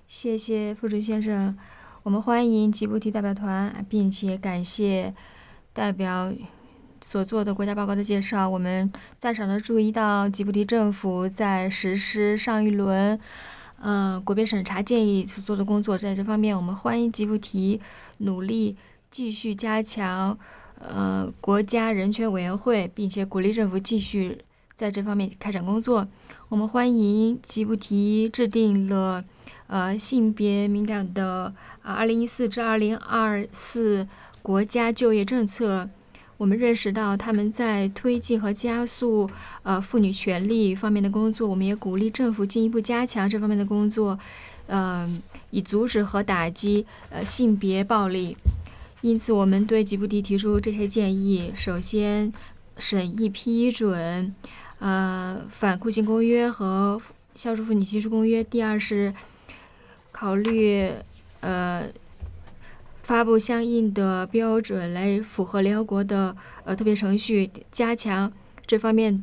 谢谢副主席先生，我们欢迎吉布提代表团，并且感谢代表所做的国家报告的介绍。我们在场的注意到吉布提政府在实施上一轮国别审查建议所做的工作，在这方面我们欢迎吉布提努力继续加强国家人权委员会，并且鼓励政府继续在这方面开展工作。我们欢迎吉布提制定了性别敏感的2014至2024国家就业政策。我们认识到他们在推进和加速妇女权利方面的工作，我们也鼓励政府进一步加强这方面的工作，以阻止和打击性别暴力。因此我们对吉布提提出这些建议：首先审议批准反酷刑公约和消除妇女歧视公约；第二是考虑发布相应的标准来符合联合国的特别程序，加强这方面